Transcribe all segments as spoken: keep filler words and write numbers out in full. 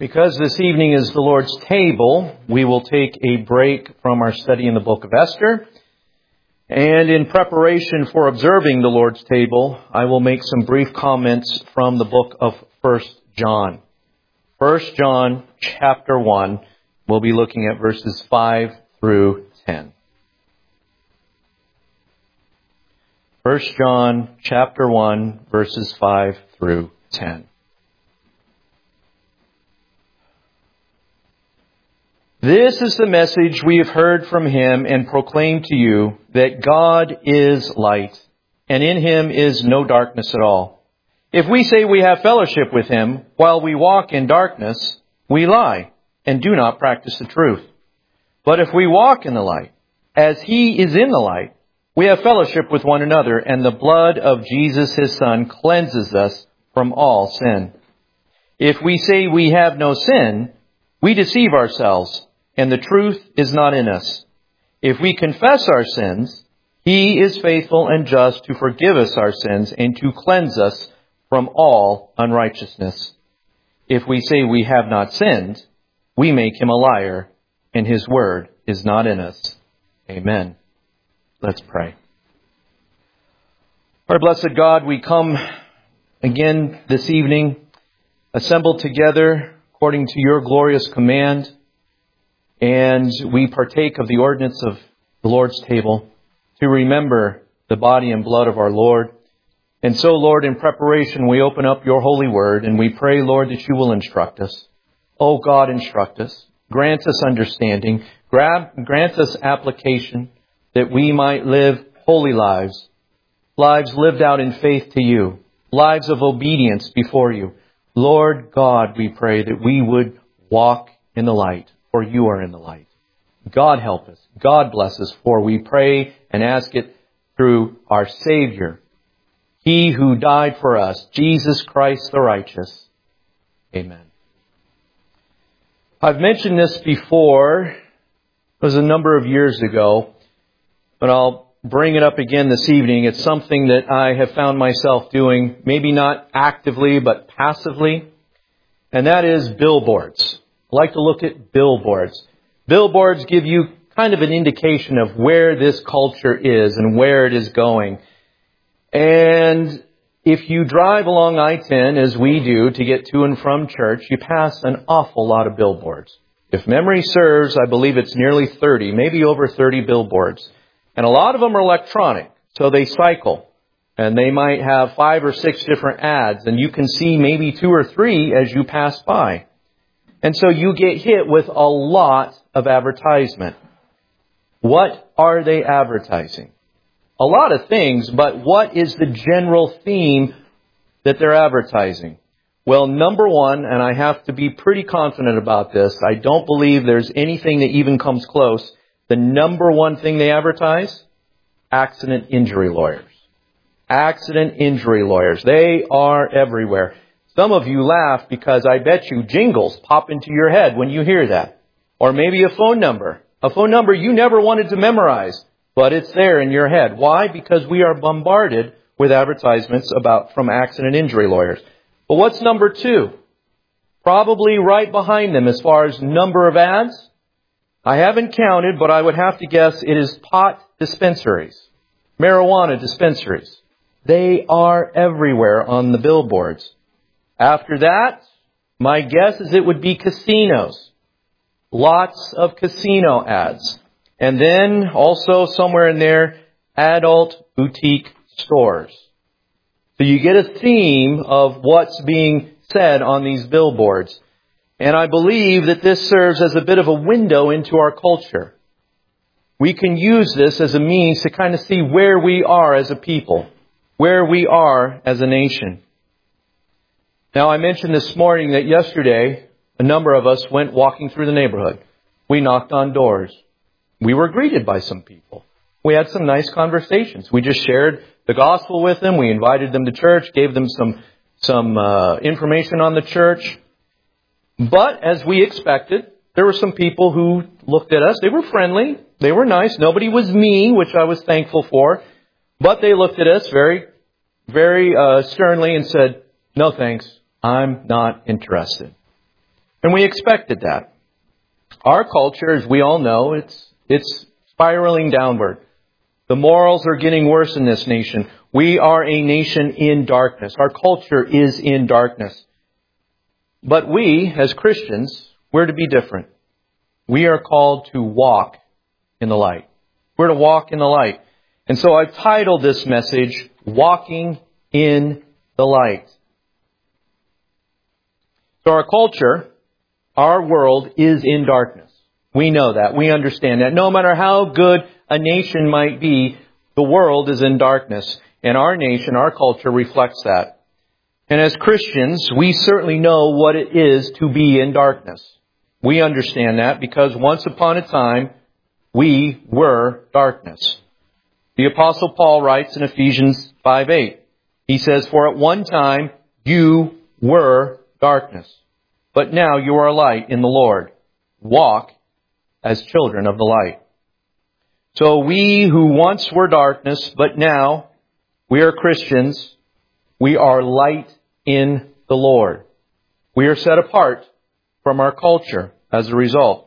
Because this evening is the Lord's table, we will take a break from our study in the book of Esther. And in preparation for observing the Lord's table, I will make some brief comments from the book of First John. First John chapter one, we'll be looking at verses five through ten. First John chapter one, verses five through ten. This is the message we have heard from him and proclaimed to you, that God is light, and in him is no darkness at all. If we say we have fellowship with him while we walk in darkness, we lie and do not practice the truth. But if we walk in the light, as he is in the light, we have fellowship with one another, and the blood of Jesus his Son cleanses us from all sin. If we say we have no sin, we deceive ourselves, and the truth is not in us. If we confess our sins, he is faithful and just to forgive us our sins and to cleanse us from all unrighteousness. If we say we have not sinned, we make him a liar, and his word is not in us. Amen. Let's pray. Our blessed God, we come again this evening, assembled together according to your glorious command, and we partake of the ordinance of the Lord's table to remember the body and blood of our Lord. And so, Lord, in preparation, we open up your holy word, and we pray, Lord, that you will instruct us. Oh God, instruct us. Grant us understanding. Grant us application, that we might live holy lives, lives lived out in faith to you, lives of obedience before you. Lord God, we pray that we would walk in the light, for you are in the light. God help us. God bless us, for we pray and ask it through our Savior, he who died for us, Jesus Christ the righteous. Amen. I've mentioned this before. It was a number of years ago, but I'll bring it up again this evening. It's something that I have found myself doing, maybe not actively, but passively. And that is billboards. I like to look at billboards. Billboards give you kind of an indication of where this culture is and where it is going. And if you drive along I ten, as we do, to get to and from church, you pass an awful lot of billboards. If memory serves, I believe it's nearly thirty, maybe over thirty billboards. And a lot of them are electronic, so they cycle. And they might have five or six different ads, and you can see maybe two or three as you pass by. And so you get hit with a lot of advertisement. What are they advertising? A lot of things, but what is the general theme that they're advertising? Well, number one, and I have to be pretty confident about this, I don't believe there's anything that even comes close. The number one thing they advertise? Accident injury lawyers. Accident injury lawyers. They are everywhere. Some of you laugh because I bet you jingles pop into your head when you hear that. Or maybe a phone number. A phone number you never wanted to memorize, but it's there in your head. Why? Because we are bombarded with advertisements about from accident injury lawyers. But what's number two? Probably right behind them as far as number of ads. I haven't counted, but I would have to guess it is pot dispensaries, marijuana dispensaries. They are everywhere on the billboards. After that, my guess is it would be casinos. Lots of casino ads. And then also somewhere in there, adult boutique stores. So you get a theme of what's being said on these billboards. And I believe that this serves as a bit of a window into our culture. We can use this as a means to kind of see where we are as a people, where we are as a nation. Now, I mentioned this morning that yesterday, a number of us went walking through the neighborhood. We knocked on doors. We were greeted by some people. We had some nice conversations. We just shared the gospel with them. We invited them to church, gave them some, some uh, information on the church. But as we expected, there were some people who looked at us. They were friendly. They were nice. Nobody was mean, which I was thankful for. But they looked at us very, very uh, sternly and said, "No thanks. I'm not interested." And we expected that. Our culture, as we all know, it's it's spiraling downward. The morals are getting worse in this nation. We are a nation in darkness. Our culture is in darkness. But we, as Christians, we're to be different. We are called to walk in the light. We're to walk in the light. And so I've titled this message, Walking in the Light. So our culture, our world is in darkness. We know that. We understand that. No matter how good a nation might be, the world is in darkness. And our nation, our culture reflects that. And as Christians, we certainly know what it is to be in darkness. We understand that because once upon a time, we were darkness. The Apostle Paul writes in Ephesians five eight. He says, "For at one time you were darkness, but now you are light in the Lord. Walk as children of the light." So we who once were darkness, but now we are Christians, we are light in the Lord. We are set apart from our culture as a result.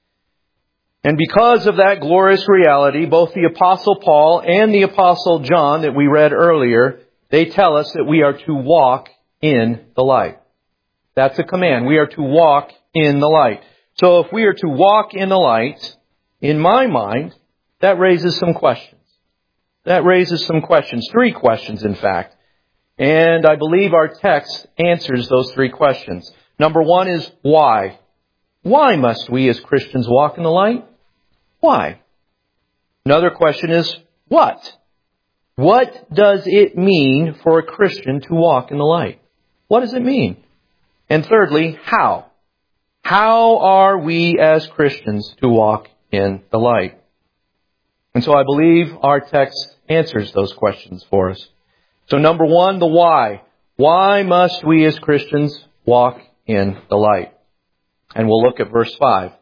And because of that glorious reality, both the Apostle Paul and the Apostle John that we read earlier, they tell us that we are to walk in the light. That's a command. We are to walk in the light. So if we are to walk in the light, in my mind, that raises some questions. That raises some questions. Three questions, in fact. And I believe our text answers those three questions. Number one is why? Why must we as Christians walk in the light? Why? Another question is what? What does it mean for a Christian to walk in the light? What does it mean? And thirdly, how? How are we as Christians to walk in the light? And so I believe our text answers those questions for us. So number one, the why. Why must we as Christians walk in the light? And we'll look at verse five.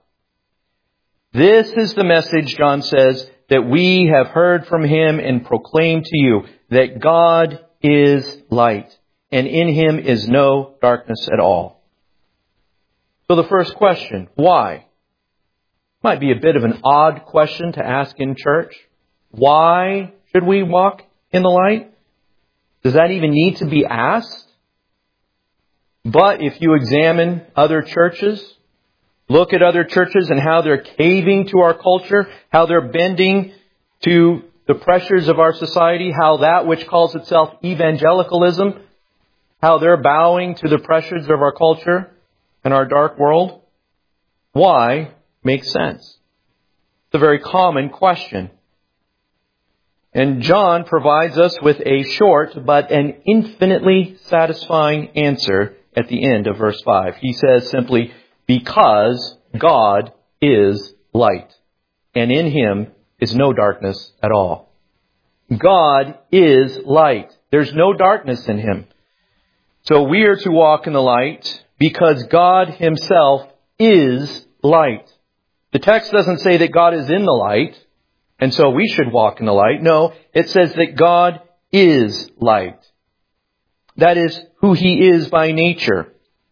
This is the message, John says, that we have heard from him and proclaimed to you, that God is light, and in him is no darkness at all. So the first question, why? Might be a bit of an odd question to ask in church. Why should we walk in the light? Does that even need to be asked? But if you examine other churches, look at other churches and how they're caving to our culture, how they're bending to the pressures of our society, how that which calls itself evangelicalism, how they're bowing to the pressures of our culture and our dark world. Why makes sense? It's a very common question. And John provides us with a short but an infinitely satisfying answer at the end of verse five. He says simply, because God is light, and in him is no darkness at all. God is light. There's no darkness in him. So we are to walk in the light because God himself is light. The text doesn't say that God is in the light, and so we should walk in the light. No, it says that God is light. That is who he is by nature.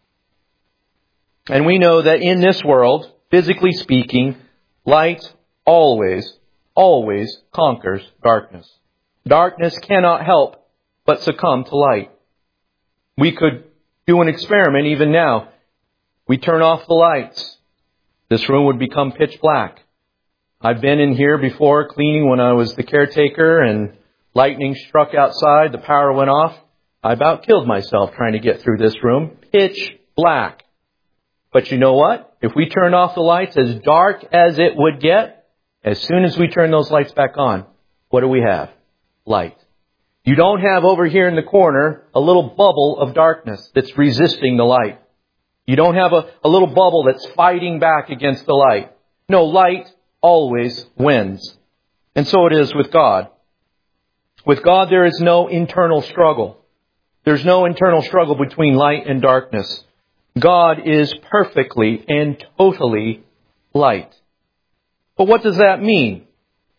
And we know that in this world, physically speaking, light always, always conquers darkness. Darkness cannot help but succumb to light. We could do an experiment even now. We turn off the lights. This room would become pitch black. I've been in here before cleaning when I was the caretaker and lightning struck outside. The power went off. I about killed myself trying to get through this room. Pitch black. But you know what? If we turn off the lights, as dark as it would get, as soon as we turn those lights back on, what do we have? Light. You don't have over here in the corner a little bubble of darkness that's resisting the light. You don't have a, a little bubble that's fighting back against the light. No, light always wins. And so it is with God. With God, there is no internal struggle. There's no internal struggle between light and darkness. God is perfectly and totally light. But what does that mean?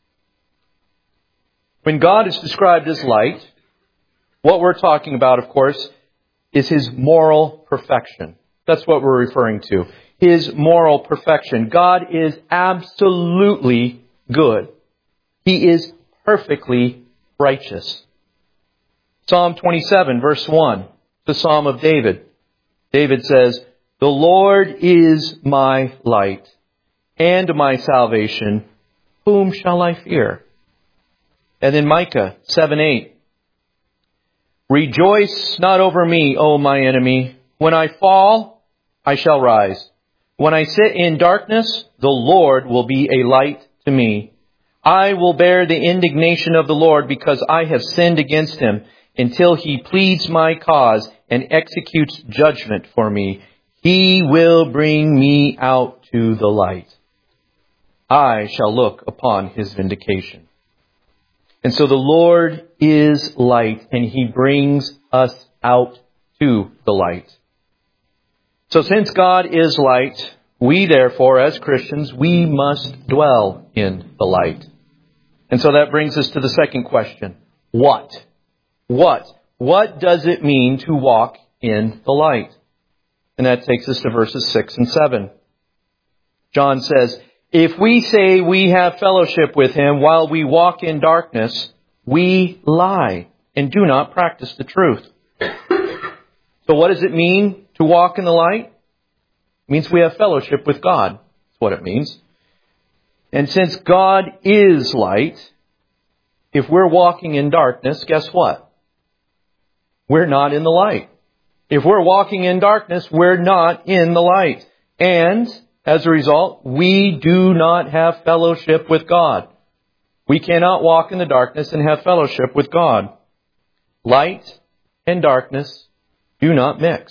When God is described as light, what we're talking about, of course, is his moral perfection. That's what we're referring to. His moral perfection. God is absolutely good. He is perfectly righteous. Psalm twenty-seven, verse one, the Psalm of David. David says, "The Lord is my light and my salvation. Whom shall I fear?" And then Micah seven eight. "Rejoice not over me, O my enemy. When I fall, I shall rise. When I sit in darkness, the Lord will be a light to me. I will bear the indignation of the Lord because I have sinned against him, until he pleads my cause and executes judgment for me. He will bring me out to the light. I shall look upon his vindication." And so the Lord is light, and he brings us out to the light. So since God is light, we therefore, as Christians, we must dwell in the light. And so that brings us to the second question. What? What? What does it mean to walk in the light? And that takes us to verses six and seven. John says, "If we say we have fellowship with him while we walk in darkness, we lie and do not practice the truth." So what does it mean to walk in the light? It means we have fellowship with God. That's what it means. And since God is light, if we're walking in darkness, guess what? We're not in the light. If we're walking in darkness, we're not in the light. And as a result, we do not have fellowship with God. We cannot walk in the darkness and have fellowship with God. Light and darkness do not mix.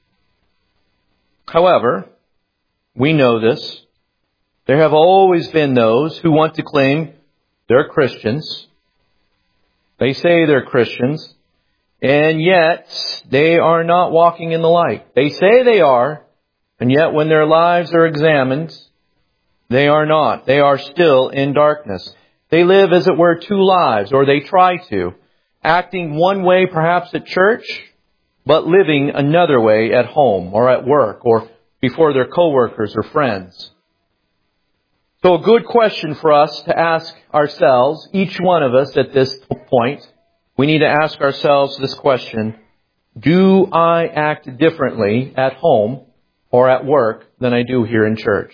However, we know this. There have always been those who want to claim they're Christians. They say they're Christians, and yet they are not walking in the light. They say they are, and yet when their lives are examined, they are not. They are still in darkness. They live, as it were, two lives, or they try to, acting one way perhaps at church, but living another way at home or at work or before their coworkers or friends. So a good question for us to ask ourselves, each one of us at this point, we need to ask ourselves this question: do I act differently at home or at work than I do here in church?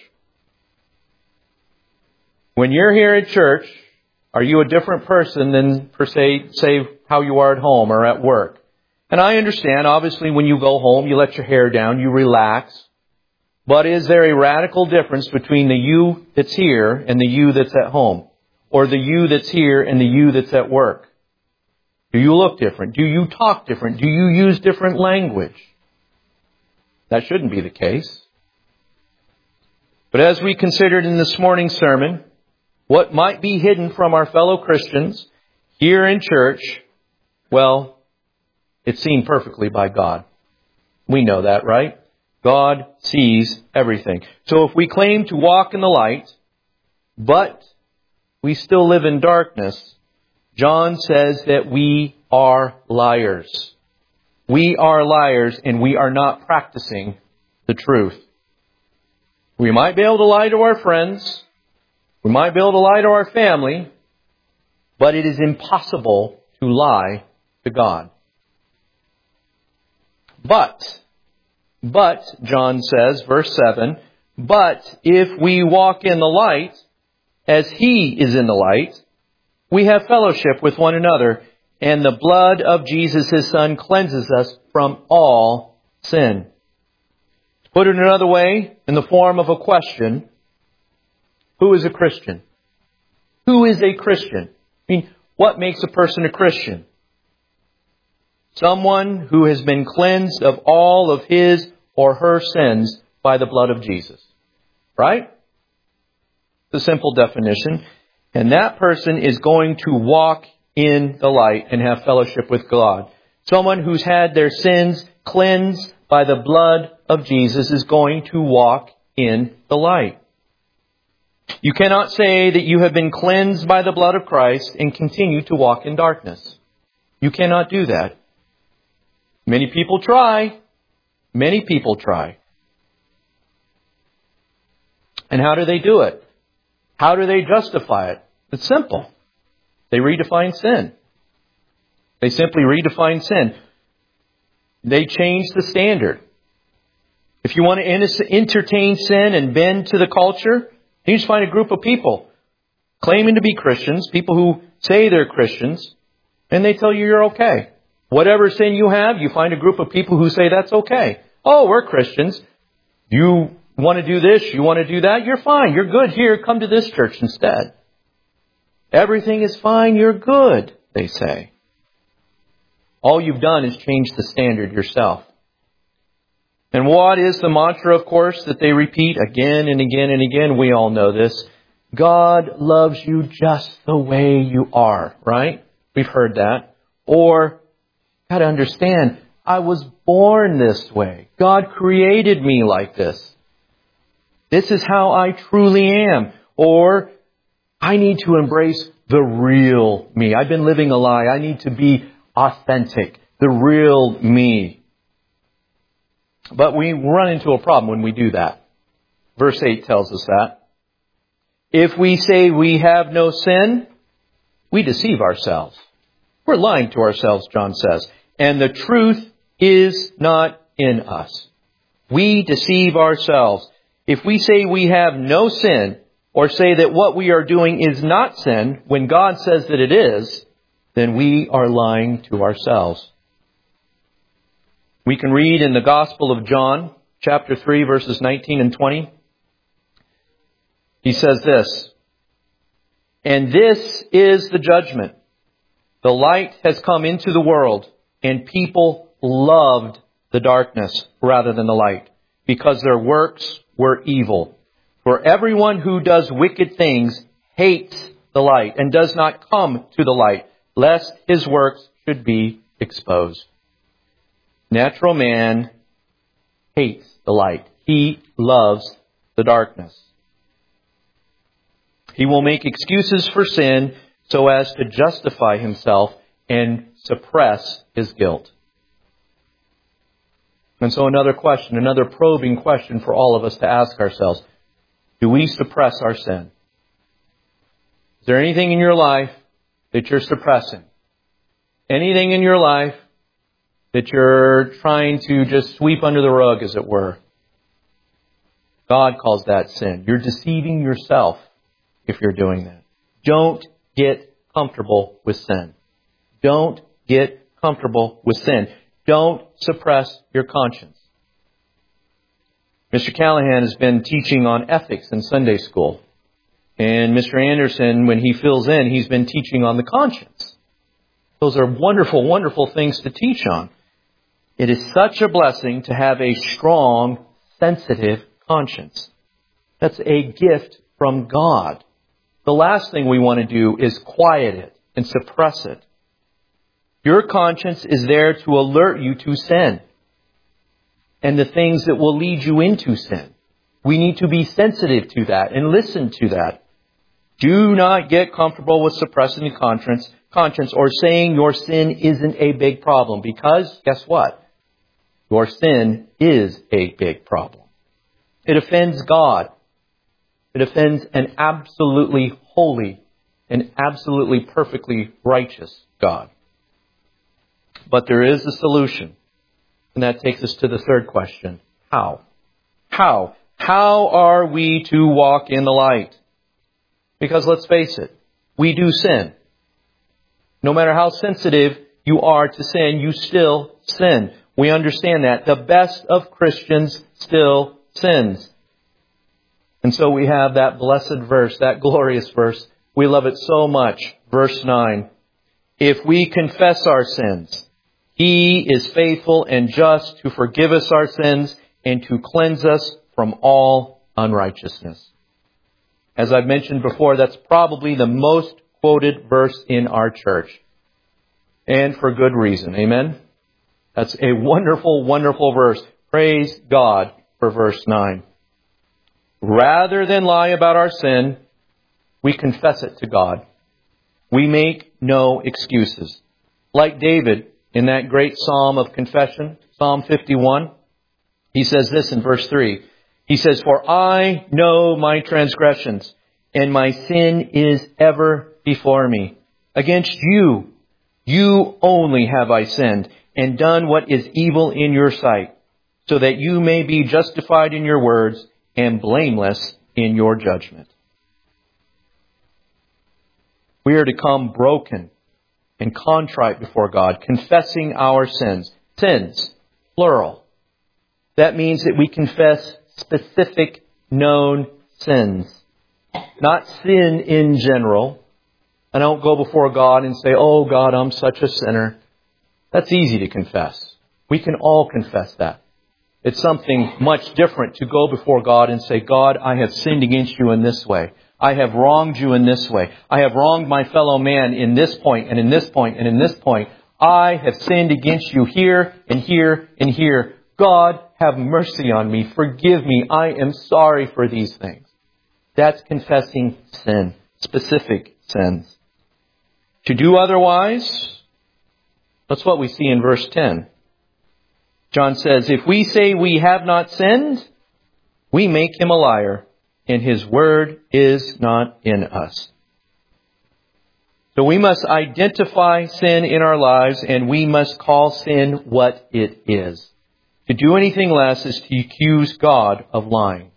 When you're here at church, are you a different person than, per se, say how you are at home or at work? And I understand, obviously, when you go home, you let your hair down, you relax. But is there a radical difference between the you that's here and the you that's at home? Or the you that's here and the you that's at work? Do you look different? Do you talk different? Do you use different language? That shouldn't be the case. But as we considered in this morning's sermon, what might be hidden from our fellow Christians here in church, well, it's seen perfectly by God. We know that, right? God sees everything. So if we claim to walk in the light, but we still live in darkness, John says that we are liars. We are liars, and we are not practicing the truth. We might be able to lie to our friends. We might be able to lie to our family, but it is impossible to lie to God. But, but, John says, verse seven, but if we walk in the light, as he is in the light, we have fellowship with one another, and the blood of Jesus, his Son, cleanses us from all sin. To put it another way, in the form of a question, who is a Christian? Who is a Christian? I mean, what makes a person a Christian? Someone who has been cleansed of all of his or her sins by the blood of Jesus. Right? It's a simple definition. And that person is going to walk in the light and have fellowship with God. Someone who's had their sins cleansed by the blood of Jesus is going to walk in the light. You cannot say that you have been cleansed by the blood of Christ and continue to walk in darkness. You cannot do that. Many people try. Many people try. And how do they do it? How do they justify it? It's simple. They redefine sin. They simply redefine sin. They change the standard. If you want to entertain sin and bend to the culture, you just find a group of people claiming to be Christians, people who say they're Christians, and they tell you you're okay. Whatever sin you have, you find a group of people who say that's okay. Oh, we're Christians. You want to do this, you want to do that, you're fine. You're good here. Come to this church instead. Everything is fine. You're good, they say. All you've done is change the standard yourself. And what is the mantra, of course, that they repeat again and again and again? We all know this. God loves you just the way you are, right? We've heard that. Or, got to understand, I was born this way. God created me like this. This is how I truly am. Or, I need to embrace the real me. I've been living a lie. I need to be authentic. The real me. But we run into a problem when we do that. Verse eight tells us that. If we say we have no sin, we deceive ourselves. We're lying to ourselves, John says. And the truth is not in us. We deceive ourselves. If we say we have no sin, or say that what we are doing is not sin, when God says that it is, then we are lying to ourselves. We can read in the Gospel of John, chapter three, verses nineteen and twenty. He says this, "And this is the judgment. The light has come into the world, and people loved the darkness rather than the light, because their works were evil. For everyone who does wicked things hates the light and does not come to the light, lest his works should be exposed." Natural man hates the light. He loves the darkness. He will make excuses for sin so as to justify himself and suppress his guilt. And so another question, another probing question for all of us to ask ourselves. Do we suppress our sin? Is there anything in your life that you're suppressing? Anything in your life that you're trying to just sweep under the rug, as it were? God calls that sin. You're deceiving yourself if you're doing that. Don't get comfortable with sin. Don't get comfortable with sin. Don't suppress your conscience. Mister Callahan has been teaching on ethics in Sunday school. And Mister Anderson, when he fills in, he's been teaching on the conscience. Those are wonderful, wonderful things to teach on. It is such a blessing to have a strong, sensitive conscience. That's a gift from God. The last thing we want to do is quiet it and suppress it. Your conscience is there to alert you to sin and the things that will lead you into sin. We need to be sensitive to that and listen to that. Do not get comfortable with suppressing the conscience, conscience or saying your sin isn't a big problem, because guess what? Your sin is a big problem. It offends God. It offends an absolutely holy and absolutely perfectly righteous God. But there is a solution. And that takes us to the third question. How? How? How are we to walk in the light? Because let's face it, we do sin. No matter how sensitive you are to sin, you still sin. We understand that. The best of Christians still sins. And so we have that blessed verse, that glorious verse. We love it so much. Verse nine. If we confess our sins, He is faithful and just to forgive us our sins and to cleanse us from all unrighteousness. As I've mentioned before, that's probably the most quoted verse in our church. And for good reason. Amen? That's a wonderful, wonderful verse. Praise God for verse nine. Rather than lie about our sin, we confess it to God. We make no excuses. Like David in that great psalm of confession, Psalm fifty-one, he says this in verse three. He says, "For I know my transgressions, and my sin is ever before me. Against you, you only have I sinned, and done what is evil in your sight, so that you may be justified in your words and blameless in your judgment." We are to come broken and contrite before God, confessing our sins. Sins, plural. That means that we confess specific known sins. Not sin in general. I don't go before God and say, "Oh God, I'm such a sinner." That's easy to confess. We can all confess that. It's something much different to go before God and say, "God, I have sinned against you in this way. I have wronged you in this way. I have wronged my fellow man in this point and in this point and in this point. I have sinned against you here and here and here. God, have mercy on me. Forgive me. I am sorry for these things." That's confessing sin, specific sins. To do otherwise, that's what we see in verse ten. John says, "If we say we have not sinned, we make him a liar, and his word is not in us." So we must identify sin in our lives, and we must call sin what it is. To do anything less is to accuse God of lying.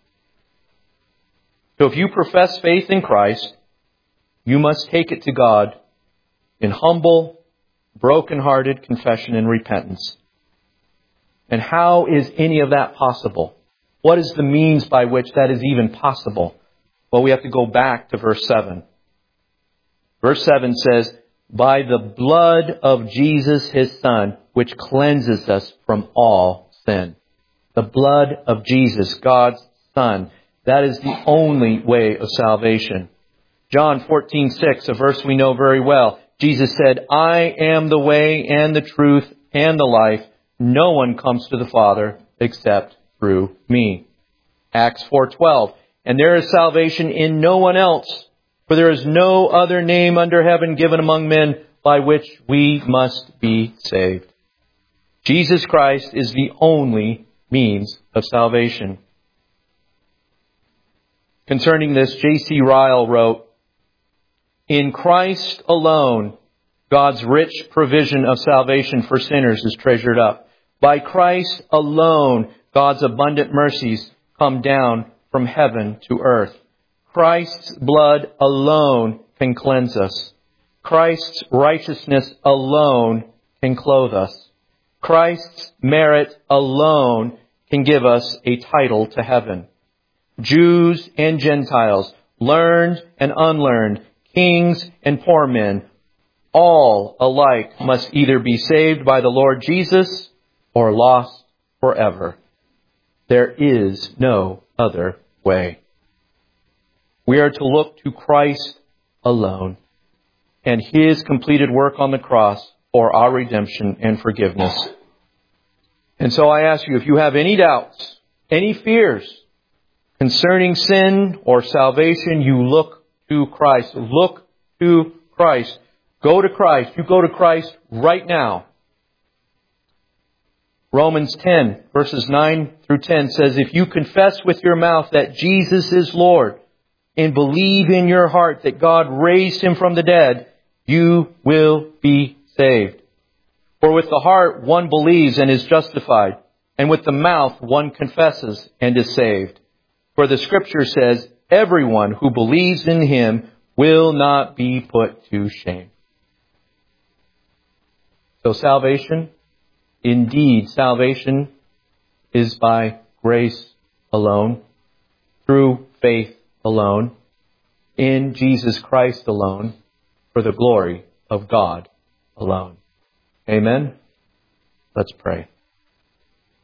So if you profess faith in Christ, you must take it to God in humble, broken-hearted confession and repentance. And how is any of that possible? What is the means by which that is even possible? Well, we have to go back to verse seven. Verse seven says, "By the blood of Jesus, his Son, which cleanses us from all sin." The blood of Jesus, God's Son. That is the only way of salvation. John fourteen six, a verse we know very well. Jesus said, "I am the way and the truth and the life. No one comes to the Father except through me." Acts four twelve, "And there is salvation in no one else, for there is no other name under heaven given among men by which we must be saved." Jesus Christ is the only means of salvation. Concerning this, J C Ryle wrote, "In Christ alone, God's rich provision of salvation for sinners is treasured up. By Christ alone, God's abundant mercies come down from heaven to earth. Christ's blood alone can cleanse us. Christ's righteousness alone can clothe us. Christ's merit alone can give us a title to heaven. Jews and Gentiles, learned and unlearned, kings and poor men, all alike must either be saved by the Lord Jesus or lost forever. There is no other way." We are to look to Christ alone and his completed work on the cross for our redemption and forgiveness. And so I ask you, if you have any doubts, any fears concerning sin or salvation, you look to Christ. Look to Christ. Go to Christ. You go to Christ right now. Romans ten, verses nine through ten says, "If you confess with your mouth that Jesus is Lord and believe in your heart that God raised him from the dead, you will be saved. For with the heart one believes and is justified, and with the mouth one confesses and is saved. For the Scripture says, everyone who believes in him will not be put to shame." So salvation, indeed, salvation is by grace alone, through faith alone, in Jesus Christ alone, for the glory of God alone. Amen? Let's pray.